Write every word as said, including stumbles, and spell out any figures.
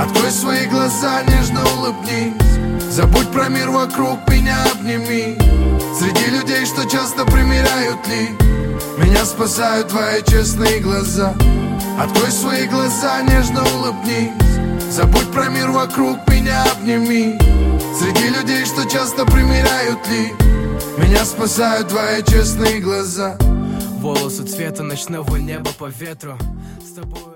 Открой свои глаза, нежно улыбнись. Забудь про мир вокруг, меня обними. Среди людей, что часто примеряют ли, меня спасают твои честные глаза. Открой свои глаза, нежно улыбнись. Забудь про мир вокруг, меня обними. Среди людей, что часто примеряют ли, меня спасают твои честные глаза. Волосы цвета ночного неба по ветру. С тобой